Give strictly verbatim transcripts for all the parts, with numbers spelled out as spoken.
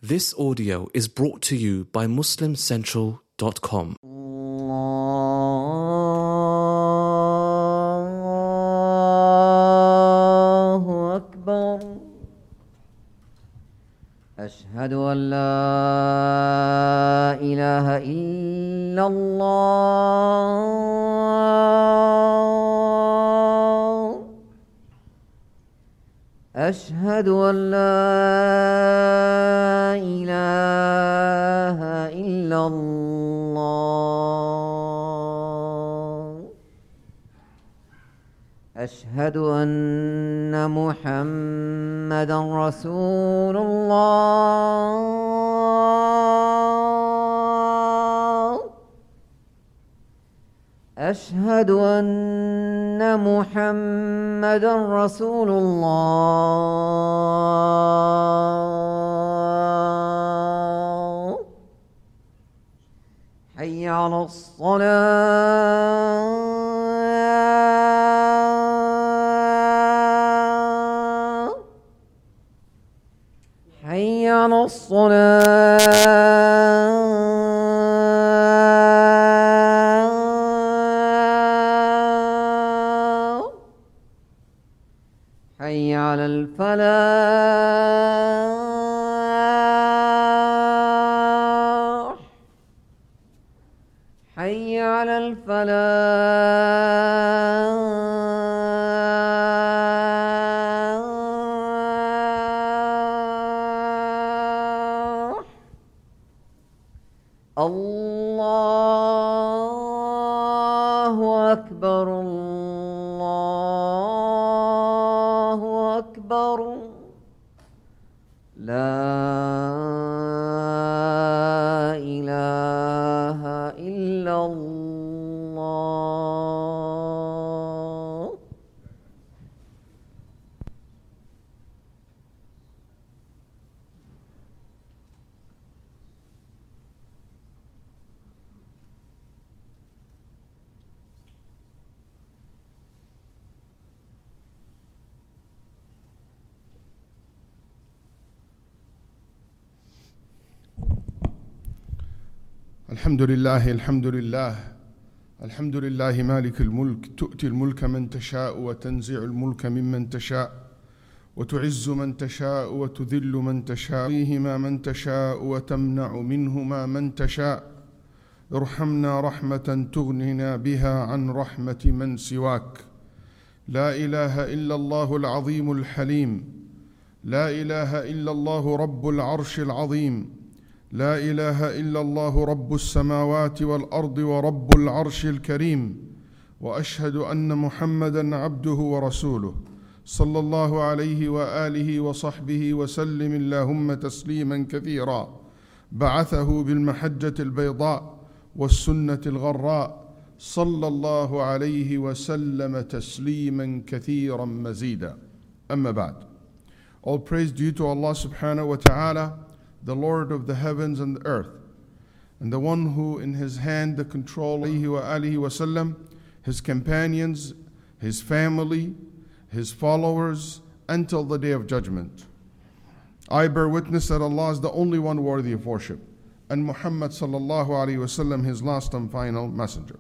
This audio is brought to you by Muslim Central dot com. Allahu Akbar. Ashhadu an la ilaha illallah. Ashhadu an la ilaha illallah. Ashhadu anna Muhammadan Rasulullah. Ashhadu anna Muhammadan Rasulullah. Hayya 'ala as-salah. حي على الصلاة. حي على الفلاح. حي على الفلاح. Allahu Akbar, Allahu Akbar. La ilaha illallah. الحمد لله الحمد لله الحمد لله مالك الملك، تؤتي الملك من تشاء وتنزع الملك ممن تشاء وتعز من تشاء وتذل من تشاء، فيهما من تشاء وتمنع منهما من تشاء. ارحمنا رحمة تغننا بها عن رحمة من سواك. لا إله إلا الله العظيم الحليم، لا إله إلا الله رب العرش العظيم، لا إله إلا الله رب السماوات والأرض ورب العرش الكريم. وأشهد أن محمدًا عبده ورسوله صلى الله عليه وآله وصحبه وسلم اللهم تسليمًا كثيرًا. بعثه بالمحجة البيضاء والسنة الغراء، صلى الله عليه وسلم تسليمًا كثيرًا مزيدا. أما بعد. All praise due to Allah subhanahu wa ta'ala, the Lord of the heavens and the earth, and the one who in his hand the control, alayhi wa alihi wa sallam, his companions, his family, his followers, until the day of judgment. I bear witness that Allah is the only one worthy of worship, and Muhammad sallallahu alayhi wa sallam, his last and final messenger.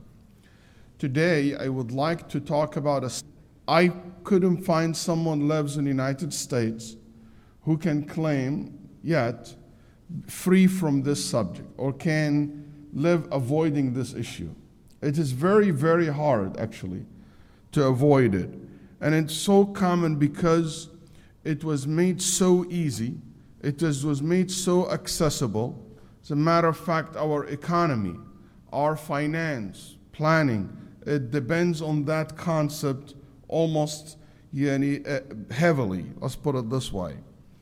Today I would like to talk about a I couldn't find someone lives in the United States who can claim yet free from this subject or can live avoiding this issue. It is very, very hard actually to avoid it. And it's so common because it was made so easy, it is, was made so accessible. As a matter of fact, our economy, our finance, planning, it depends on that concept almost yani, uh, heavily, let's put it this way.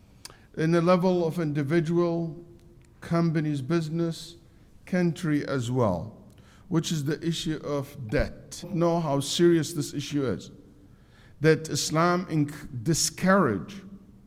In the level of individual, companies, business, country as well, which is the issue of debt. Know how serious this issue is. That Islam inc- discourage,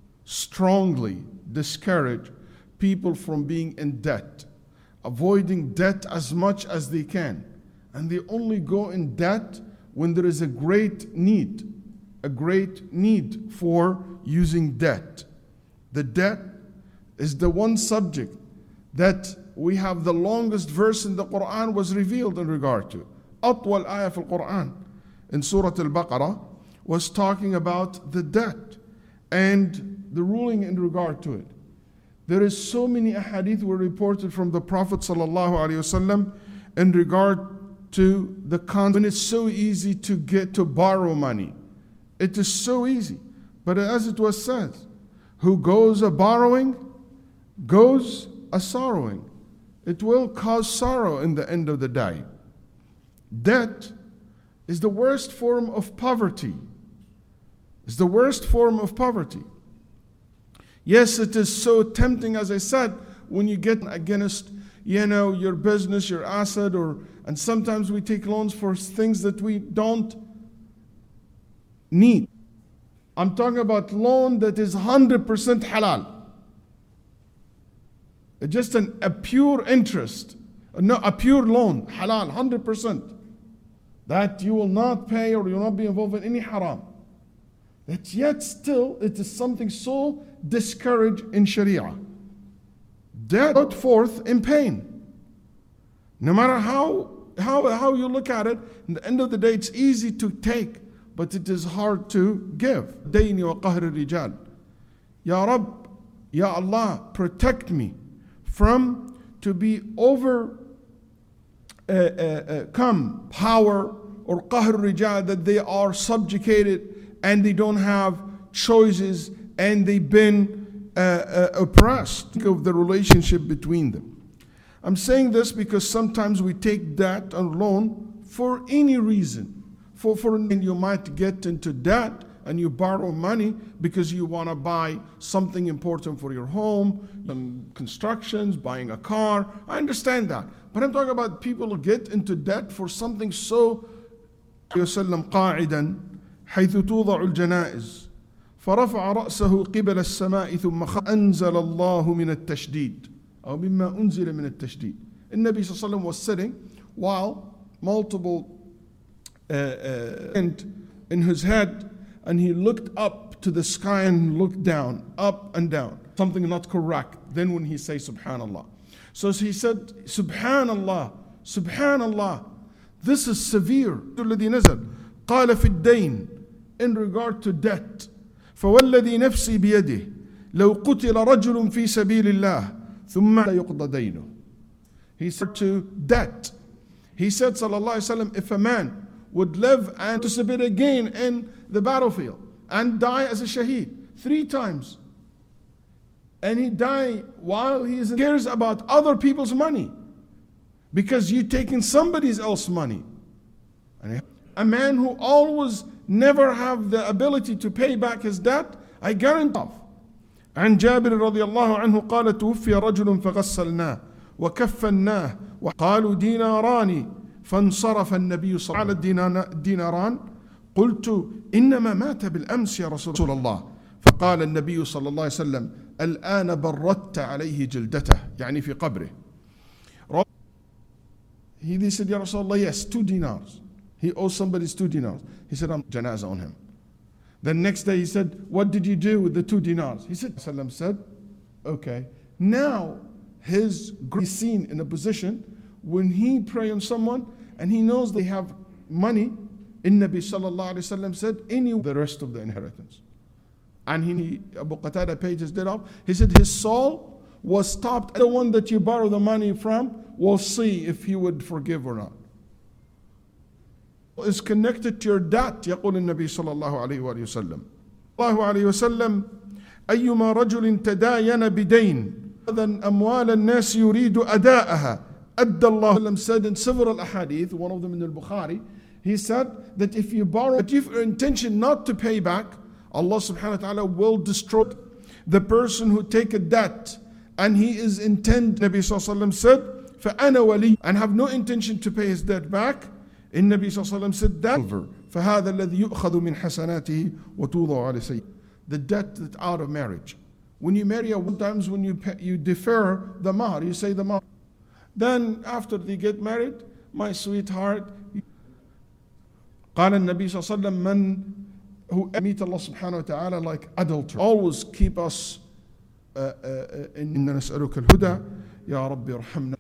strongly discourage people from being in debt, avoiding debt as much as they can. And they only go in debt when there is a great need, a great need for using debt. The debt is the one subject that we have the longest verse in the Quran was revealed in regard to. أطول آية في القرآن in Surah Al-Baqarah was talking about the debt and the ruling in regard to it. There is so many ahadith were reported from the Prophet sallallahu alaihi wasallam in regard to the con. When it's so easy to get to borrow money, it is so easy. But as it was said, who goes a borrowing, goes a sorrowing. It will cause sorrow in the end of the day. Debt is the worst form of poverty. It's the worst form of poverty. Yes, it is so tempting, as I said, when you get against, you know, your business, your asset, or and sometimes we take loans for things that we don't need. I'm talking about loan that is one hundred percent halal. Just an, a pure interest, no, a pure loan, halal, one hundred percent. That you will not pay or you will not be involved in any haram. That yet still it is something so discouraged in Sharia. Debt brought forth in pain. No matter how, how, how you look at it, at the end of the day it's easy to take, but it is hard to give. دَيْنِ وَقَهْرِ الرِّجَالِ Ya Rabb, Ya Allah, protect me from to be over uh, uh, uh, come power or qahr rijal, that they are subjugated and they don't have choices and they've been uh, uh, oppressed. Think of the relationship between them. I'm saying this because sometimes we take debt on loan for any reason. For, for you might get into debt and you borrow money because you want to buy something important for your home, and constructions, buying a car. I understand that. But I'm talking about people who get into debt for something so وسلم قاعدا حيث توضع الجنائز فرفع رأسه قبل السماء ثم أنزل الله من التشديد أو مما أنزل من التشديد. النبي صلى الله عليه وسلم was sitting while multiple uh, uh, in his head, and he looked up to the sky and looked down, up and down. Something not correct. Then when he says Subhanallah. So he said, Subhanallah, Subhanallah. This is severe. الذي نزل قال في الدين in regard to debt. فوالذي نفسي بيده لو قتل رجل في سبيل الله ثم يقضى دينه. He said to debt. He said sallallahu alaihi wasallam, if a man would live and participate again in the battlefield and die as a shaheed three times, and he die while he is cares about other people's money because you're taking somebody else's money. A man who always never have the ability to pay back his debt, I guarantee. عن جابر رضي الله عنه قال توفي رجل فغسلناه وكفناه وقالوا ديناران فانصرف النبي صلى الله عليه وسلم الديناران قلت إنما مات بالأمس يا رسول الله فقال النبي صلى الله عليه وسلم الآن بردت عليه جلدته يعني في قبره. He said, Ya Rasulullah, yes, two dinars. He owes somebody two dinars. He said, I'm janazah on him. The next day he said, what did you do with the two dinars? He said, Sallam said, okay. Now his he's seen in a position when he pray on someone and he knows they have money, in Nabi sallallahu alayhi wasallam said, any the rest of the inheritance. And he, Abu Qatada paid his debt off. He said his soul was stopped. The one that you borrow the money from will see if he would forgive or not. Is connected to your debt. يقول النبي صلى الله عليه وآله وسلم الله عليه وسلم أيما رجل تداين بدين أذن أموال الناس يريد أداءها أدى الله. Said in several ahadith, one of them in al-Bukhari, he said that if you borrow, but if your intention not to pay back, Allah subhanahu wa ta'ala will destroy the person who take a debt and he is intent. Nabi sallallahu alaihi wasallam said فأنا ولي, and have no intention to pay his debt back. In Nabi sallallahu alaihi wasallam said that فهذا الذي يؤخذ من حسناته وتوضع على سيئه. The debt that's out of marriage. When you marry, sometimes when you pay, you defer the mahr, you say the mahr. Then after they get married, my sweetheart, قال النبي صلى الله عليه وسلم من who meet Allah subhanahu wa ta'ala like adultery. Always keep us إننا نسألك الهدى يا رب ارحمنا.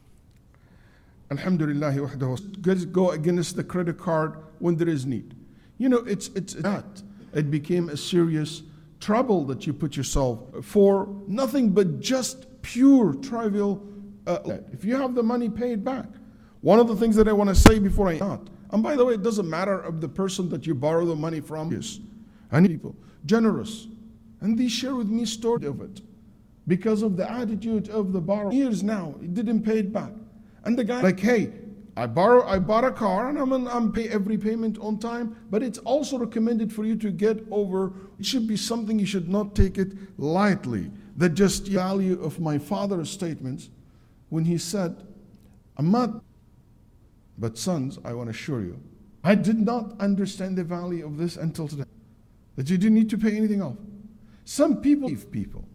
Alhamdulillah wahdahu. Go against the credit card when there is need. You know, it's it's that. It became a serious trouble that you put yourself for nothing but just pure trivial. Uh, if you have the money, pay it back. One of the things that I want to say before I start, and by the way, it doesn't matter of the person that you borrow the money from. Yes, and people generous, and they share with me story of it because of the attitude of the borrower. Years now, he didn't pay it back, and the guy like, hey, I borrow, I bought a car, and I'm I'm pay every payment on time. But it's also recommended for you to get over. It should be something you should not take it lightly. The just value of my father's statements when he said, I'm not. But sons, I want to assure you, I did not understand the value of this until today. That you didn't need to pay anything off. Some people, if people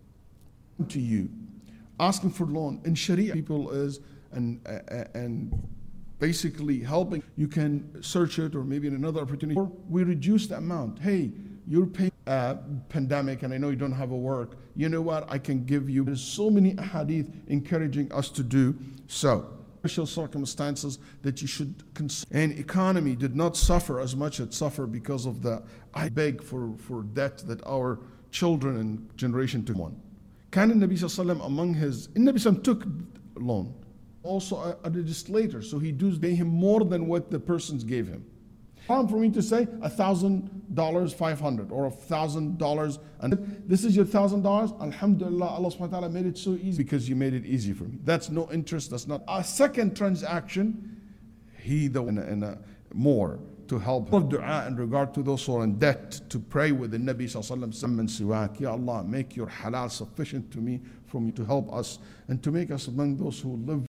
to you, asking for loan in Sharia, people is and uh, and basically helping. You can search it, or maybe in another opportunity. Or we reduce the amount. Hey, you're paying uh, pandemic, and I know you don't have a work. You know what? I can give you. There's so many hadith encouraging us to do so. Special circumstances that you should consider. And economy did not suffer as much as it suffered because of the I beg for, for debt that our children and generation took on. Can Nabi Sallallahu Alaihi Wasallam among his, Nabi Sallallahu took loan, also a, a legislator, so he does pay him more than what the persons gave him. Time for me to say a thousand dollars, five hundred, or a thousand dollars, and this is your thousand dollars. Alhamdulillah, Allah Subhanahu wa Taala made it so easy because you made it easy for me. That's no interest. That's not a second transaction. He the and, and uh, more to help of du'a in regard to those who are in debt, to pray with the Nabi Sallallahu Alaihi Wasallam. Ya Allah, make your halal sufficient to me, from you to help us and to make us among those who live